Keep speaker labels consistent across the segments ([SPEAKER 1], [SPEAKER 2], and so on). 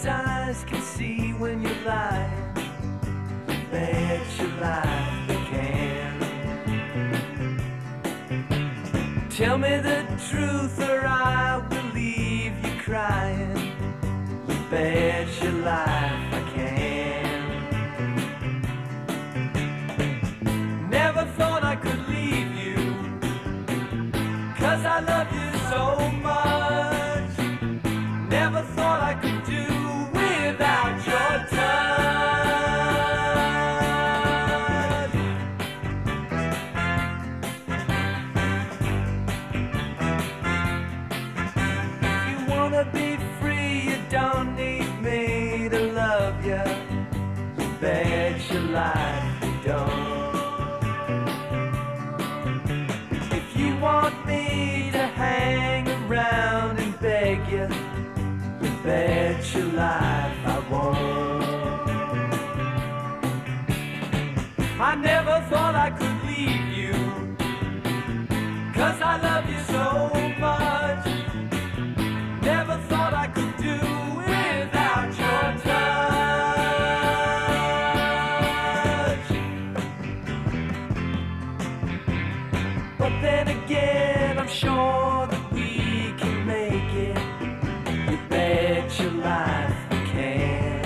[SPEAKER 1] these eyes can see when you're lying. Bet your life they can. Tell me the truth or I will leave you crying. You bet your life I can. Never thought I could leave you, 'cause I love you so much. Never thought I could do without your touch. If you wanna be free, you don't need me to love you. You bet your life you don't. If you want me to hang around and beg you, you bet your life I won't. I never thought I could leave you, 'cause I love you so much. Never thought I could do without your touch. But then again, I'm sure that we can make it. You bet your life we can.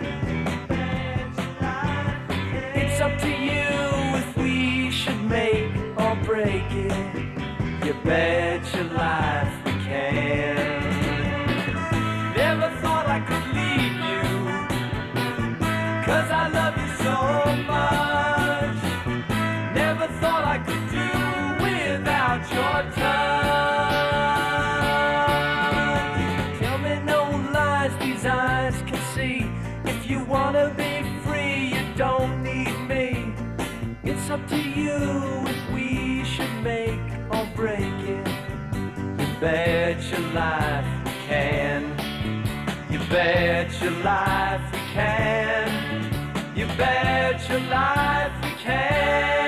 [SPEAKER 1] It's up to you if we should make or break it. You bet your life we can. Never thought I could leave you, 'cause I love you so much. Never thought I could do without your touch. Tell me no lies these eyes can see. If you wanna be free, you don't need me. It's up to you if we should make or break it. You bet your life we can. You bet your life we can. You bet your life we can.